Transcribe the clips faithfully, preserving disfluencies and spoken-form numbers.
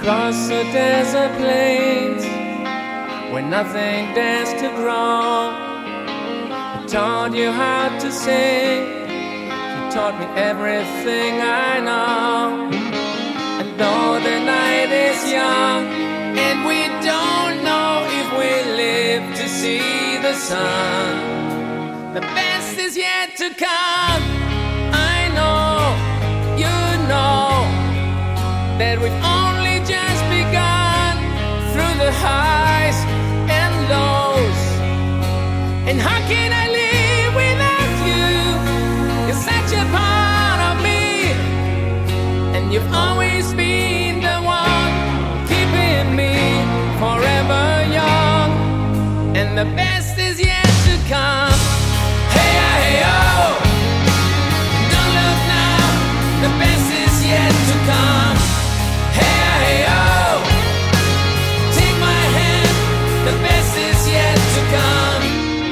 Across the desert plains where nothing dares to grow, I taught you how to sing. You taught me everything I know. And though the night is young and we don't know if we live to see the sun, the best is yet to come. I know, you know, that we've only just begun through the highs and lows. And how can I live without you? You're such a part of me, and you've always been the one keeping me forever young. And the best is yet to come. Hey, hey, oh, don't look now, the best is yet to come. Hey, hey, oh, take my hand, the best is yet to come.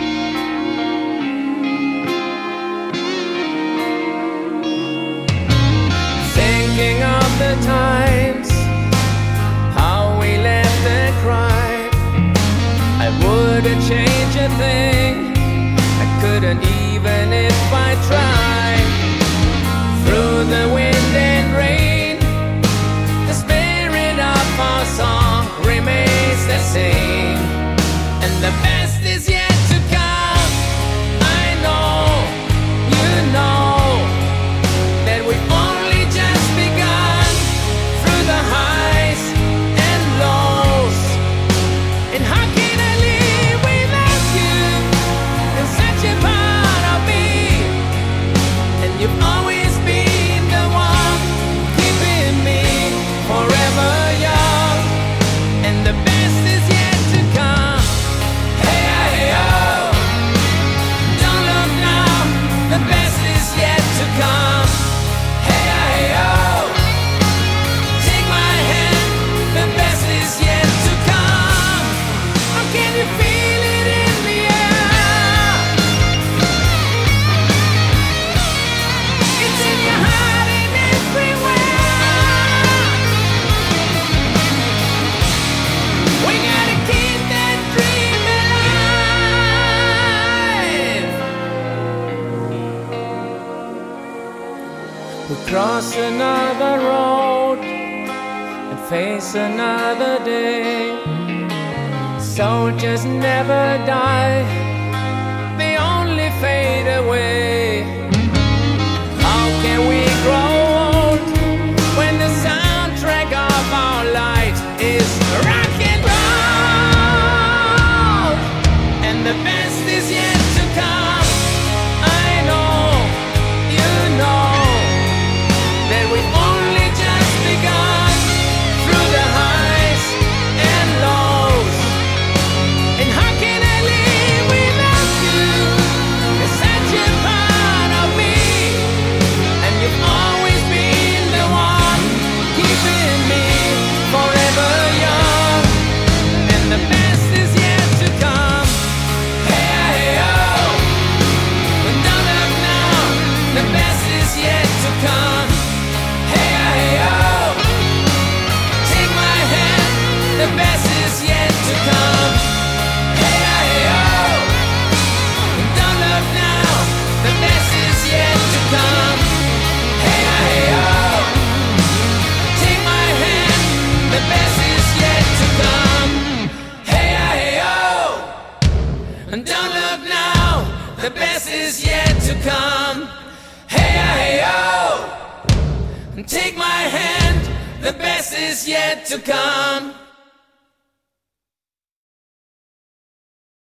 Thinking of the times, how we laughed and cried, I wouldn't change a thing. I couldn't even if I tried. Through the wind and rain, the spirit of our song remains the same. And the best is yet to come. I know, you know, that we've only just begun through the highs and lows. And how can I live without you? You're such a part of me, and you've always been the one keeping me forever young. And the best is yet to come. Hey, hey, oh, don't look now, the best is yet to come. Hey, hey, oh, take my hand, the best is yet to come. How can you feel it in the air? It's in your heart and everywhere. We gotta keep that dream alive. We cross another road and face another day. Soldiers never die, they only fade away. How can we grow old when the soundtrack of our life is rock and roll? And the best is yet to come. I know, you know, that we've only just begun through the highs and lows. And how can I live without you? You're such a part of me, and you've always been the one keeping me forever young. And the best is yet to come. Hey, hey, oh, but don't look now, the best is yet to come. Hey, hey, oh, take my hand, the best is yet to come. Hey, hey, oh, don't look now, the best is yet to come. Hey, hey, oh, take my hand, the best is yet to come. Hey, hey, oh, don't look now, the best is yet to come. Hey, hey, oh, take my hand, the best is yet to come.